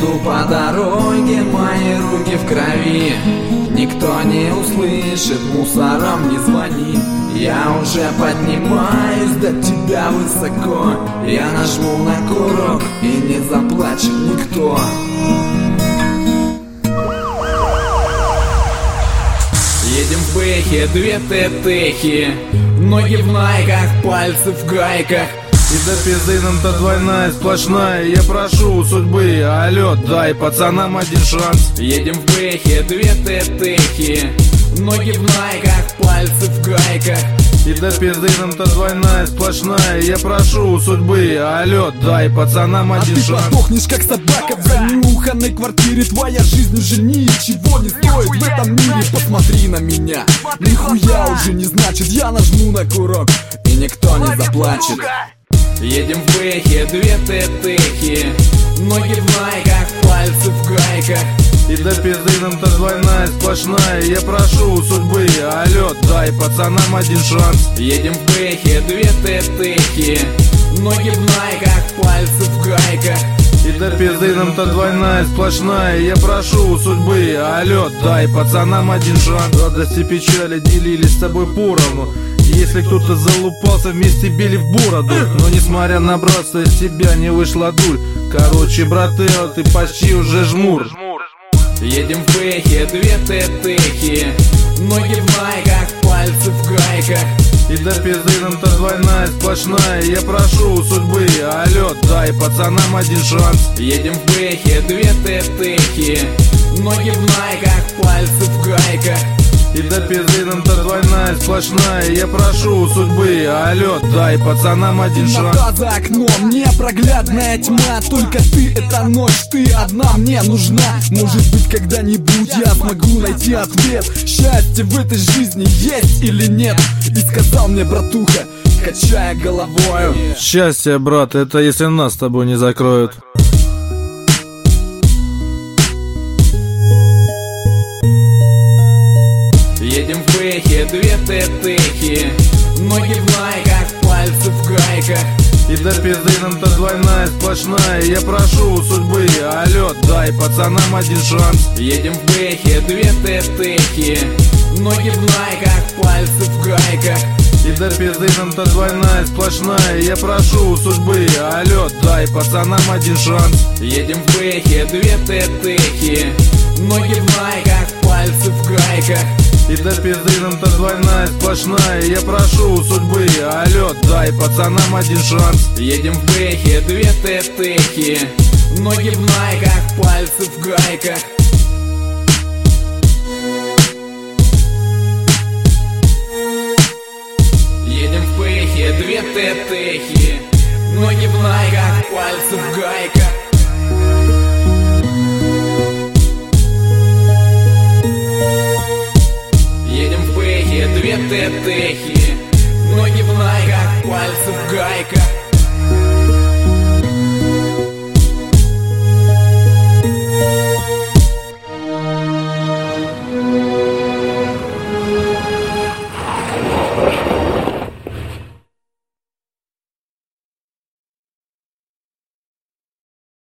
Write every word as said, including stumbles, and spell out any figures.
Еду по дороге, мои руки в крови. Никто не услышит, мусорам не звони. Я уже поднимаюсь до тебя высоко. Я нажму на курок, и не заплачет никто. Едем в бэхе, две тетехи, ноги в найках, пальцы в гайках. И до пизды нам-то двойная, сплошная. Я прошу у судьбы, алло, дай пацанам один шанс. Едем в бэхе, две тетехи, ноги в найках, пальцы в гайках. И до пизды нам-то двойная, сплошная. Я прошу у судьбы, алло, дай пацанам один а шанс. ты подохнешь как собака в занюханной квартире. Твоя жизнь уже ничего не стоит в этом мире. Посмотри на меня, нихуя уже не значит. Я нажму на курок, и никто не заплачет. Едем в бэхе, две тетехи, ноги в найках, пальцы в гайках. И до пизды нам-то двойная, сплошная. Я прошу у судьбы, алло, дай пацанам один шанс. Едем в бэхе, две тетехи, ноги в найках, пальцы в гайках. И до пизды нам-то двойная, сплошная. Я прошу у судьбы, алло, дай пацанам один шанс. Радости и печали делились с тобой поровну. Если кто-то залупался, вместе били в бороду. Но несмотря на братство, из тебя не вышла дуль. Короче, брателло, ты почти уже жмур. Едем в бэхе, две тетехи, ноги в найках, пальцы в гайках. И до пизды нам-то двойная, сплошная. Я прошу у судьбы, алло, дай пацанам один шанс. Едем в бэхе, две тетехи, ноги в найках, пальцы в гайках. И до пизды нам-то двойная, сплошная. Я прошу у судьбы, алло, дай пацанам один шанс. Темнота за окном, непроглядная тьма. Только ты, это ночь, ты одна мне нужна. Может быть, когда-нибудь я смогу найти ответ. Счастье в этой жизни есть или нет? И сказал мне братуха, качая головою: счастье, брат, это если нас с тобой не закроют. Едем в бэхе, две тетехи, ноги в найках, пальцы в гайках. И до пизды нам-то двойная, сплошная. Я прошу у судьбы, алло, дай пацанам один шанс. Едем в бэхе, две тетехи, ноги в найках, пальцы в гайках. И до пизды нам-то двойная, сплошная. Я прошу у судьбы, алло, дай пацанам один шанс. Едем в бэхе, две тетехи, ноги в найках, пальцы в гайках. И до пизды нам-то двойная, сплошная. Я прошу у судьбы, алло, дай пацанам один шанс. Едем в бэхе, две тетехи, ноги в найках, пальцы в гайках. Едем в бэхе, две тетехи, ноги в найках, пальцы в гайках. Едем в бэхе, две тетехи, ноги в найках, пальцы в гайках.